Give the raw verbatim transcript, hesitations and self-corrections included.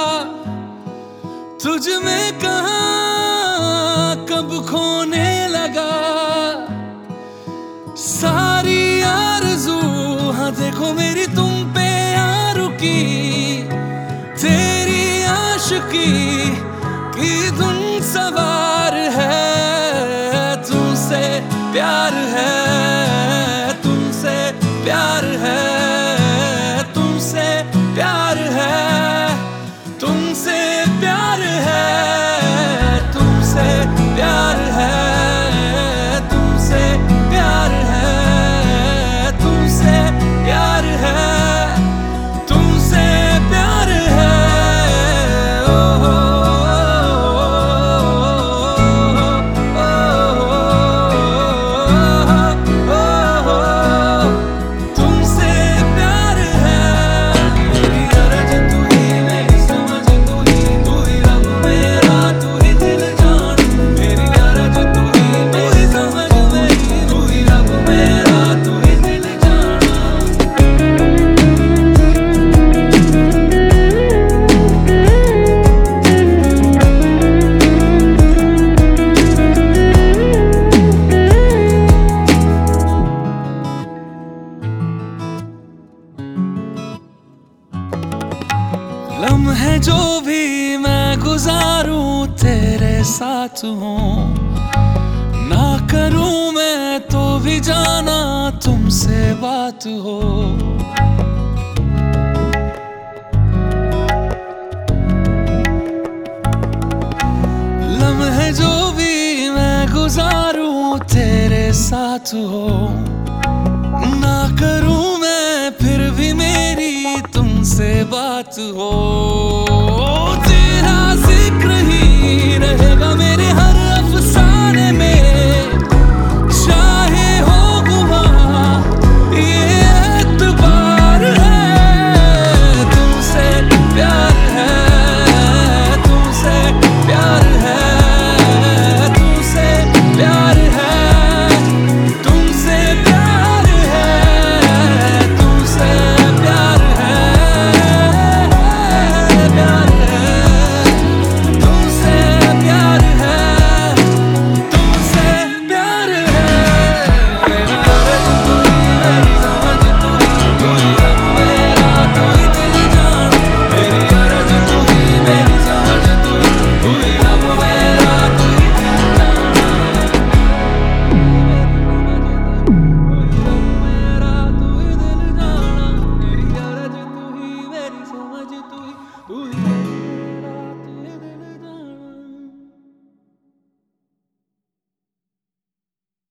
तुझ में कहाँ कब खोने लगा सारी आरज़ू। हाँ देखो मेरी तुम पे आ रुकी, तेरी आशिकी की धुन सवार है। तुमसे प्यार है, तुमसे प्यार है, तुमसे प्यार है, तुमसे प्यार है, तुमसे प्यार है, तुमसे प्यार है, तुमसे प्यार है, तुमसे प्यार है। ओ, तुमसे प्यार है। मेरी अरज तू ही, मेरी समझ तू ही, तू ही रब मेरा, तू ही दिल जान। मेरी अरज तू ही, मेरी समझ मेरी, तू ही रब मेरा, तू ही दिल जान। लम्हे जो भी मैं गुजारूं तेरे साथ हूँ, ना करूं मैं तो भी जाना तुमसे बात हो। लम्हे जो भी मैं गुजारूं तेरे साथ हो, ना करूं मैं फिर भी मेरी तुमसे बात हो।